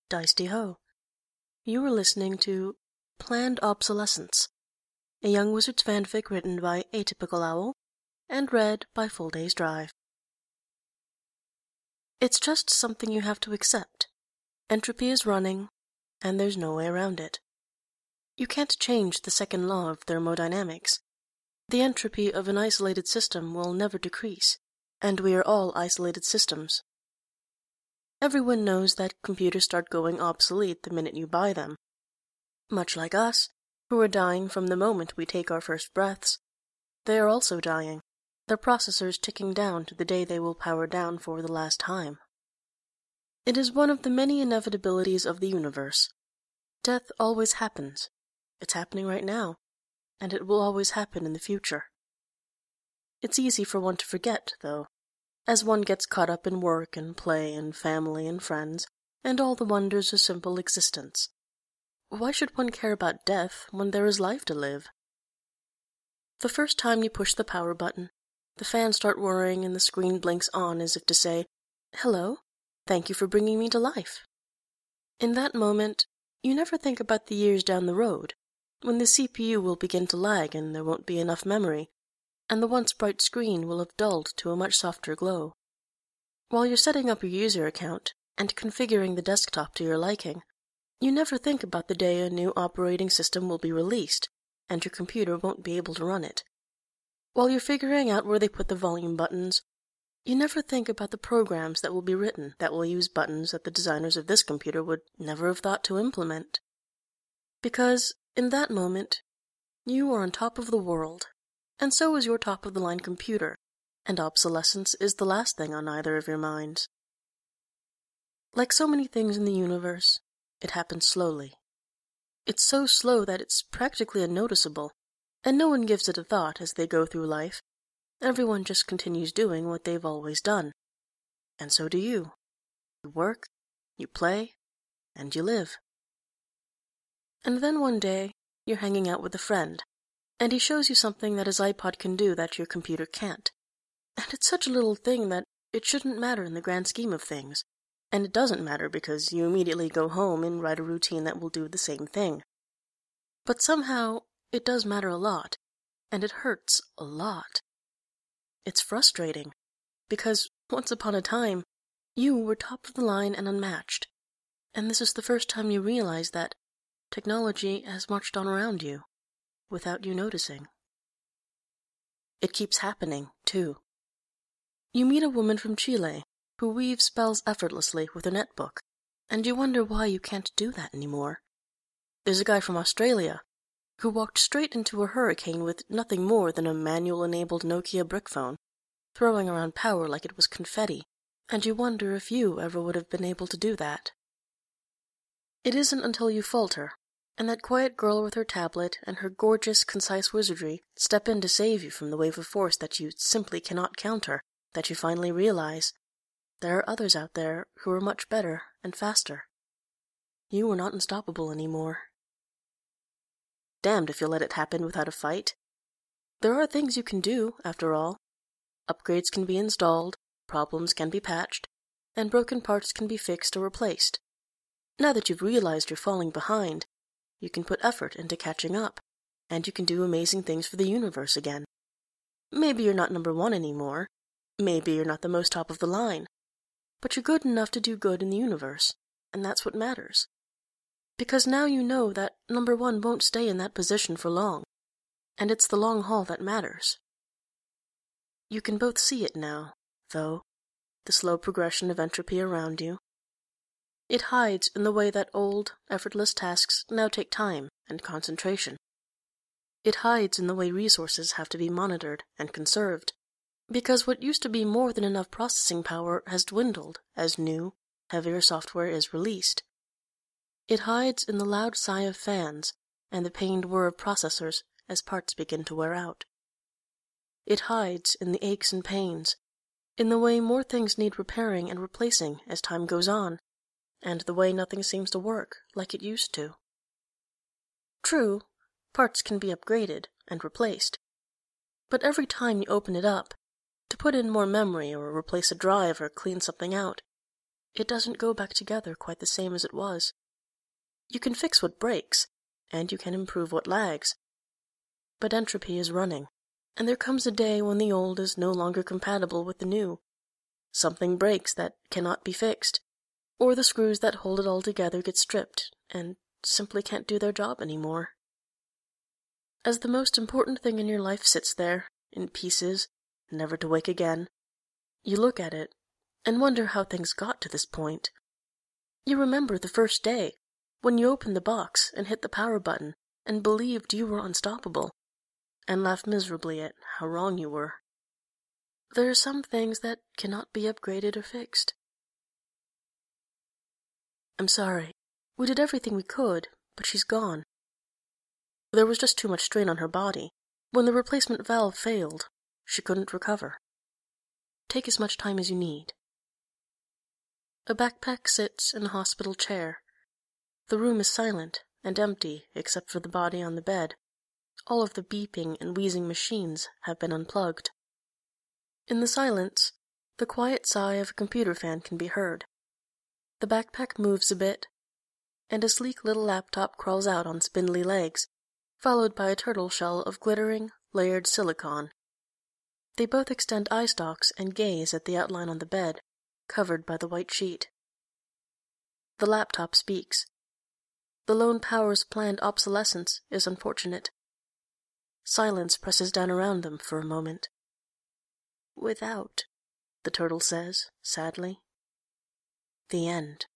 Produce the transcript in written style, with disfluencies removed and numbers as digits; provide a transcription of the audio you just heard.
Dice-Ho. You were listening to Planned Obsolescence, a Young Wizards fanfic written by Atypical Owl and read by Full Day's Drive. It's just something you have to accept. Entropy is running, and there's no way around it. You can't change the second law of thermodynamics. The entropy of an isolated system will never decrease, and we are all isolated systems. Everyone knows that computers start going obsolete the minute you buy them. Much like us, who are dying from the moment we take our first breaths, they are also dying, their processors ticking down to the day they will power down for the last time. It is one of the many inevitabilities of the universe. Death always happens. It's happening right now, and it will always happen in the future. It's easy for one to forget, though, as one gets caught up in work and play and family and friends, and all the wonders of simple existence. Why should one care about death when there is life to live? The first time you push the power button, the fans start whirring and the screen blinks on as if to say, "Hello, thank you for bringing me to life." In that moment, you never think about the years down the road, when the CPU will begin to lag and there won't be enough memory, and the once bright screen will have dulled to a much softer glow. While you're setting up your user account and configuring the desktop to your liking, you never think about the day a new operating system will be released, and your computer won't be able to run it. While you're figuring out where they put the volume buttons, you never think about the programs that will be written that will use buttons that the designers of this computer would never have thought to implement. Because, in that moment, you are on top of the world, and so is your top-of-the-line computer, and obsolescence is the last thing on either of your minds. Like so many things in the universe, it happens slowly. It's so slow that it's practically unnoticeable, and no one gives it a thought as they go through life. Everyone just continues doing what they've always done. And so do you. You work, you play, and you live. And then one day, you're hanging out with a friend, and he shows you something that his iPod can do that your computer can't. And it's such a little thing that it shouldn't matter in the grand scheme of things. And it doesn't matter because you immediately go home and write a routine that will do the same thing. But somehow, it does matter a lot, and it hurts a lot. It's frustrating, because once upon a time, you were top of the line and unmatched, and this is the first time you realize that technology has marched on around you, without you noticing. It keeps happening, too. You meet a woman from Chile who weaves spells effortlessly with a netbook, and you wonder why you can't do that anymore. There's a guy from Australia who walked straight into a hurricane with nothing more than a manual-enabled Nokia brick phone, throwing around power like it was confetti, and you wonder if you ever would have been able to do that. It isn't until you falter, and that quiet girl with her tablet and her gorgeous, concise wizardry step in to save you from the wave of force that you simply cannot counter, that you finally realize there are others out there who are much better and faster. You are not unstoppable anymore. Damned if you'll let it happen without a fight. There are things you can do, after all. Upgrades can be installed, problems can be patched, and broken parts can be fixed or replaced. Now that you've realized you're falling behind, you can put effort into catching up, and you can do amazing things for the universe again. Maybe you're not number one anymore. Maybe you're not the most top of the line. But you're good enough to do good in the universe, and that's what matters. Because now you know that number one won't stay in that position for long, and it's the long haul that matters. You can both see it now, though, the slow progression of entropy around you. It hides in the way that old, effortless tasks now take time and concentration. It hides in the way resources have to be monitored and conserved, because what used to be more than enough processing power has dwindled as new, heavier software is released. It hides in the loud sigh of fans and the pained whir of processors as parts begin to wear out. It hides in the aches and pains, in the way more things need repairing and replacing as time goes on, and the way nothing seems to work like it used to. True, parts can be upgraded and replaced, but every time you open it up, to put in more memory or replace a drive or clean something out, it doesn't go back together quite the same as it was. You can fix what breaks, and you can improve what lags. But entropy is running, and there comes a day when the old is no longer compatible with the new. Something breaks that cannot be fixed, or the screws that hold it all together get stripped and simply can't do their job anymore. As the most important thing in your life sits there, in pieces, never to wake again, you look at it and wonder how things got to this point. You remember the first day, when you opened the box and hit the power button and believed you were unstoppable, and laughed miserably at how wrong you were. There are some things that cannot be upgraded or fixed. I'm sorry. We did everything we could, but she's gone. There was just too much strain on her body. When the replacement valve failed, she couldn't recover. Take as much time as you need. A backpack sits in a hospital chair. The room is silent and empty except for the body on the bed. All of the beeping and wheezing machines have been unplugged. In the silence, the quiet sigh of a computer fan can be heard. The backpack moves a bit, and a sleek little laptop crawls out on spindly legs, followed by a turtle shell of glittering, layered silicon. They both extend eye stalks and gaze at the outline on the bed, covered by the white sheet. The laptop speaks. The lone power's planned obsolescence is unfortunate. Silence presses down around them for a moment. Without, the turtle says, sadly. The end.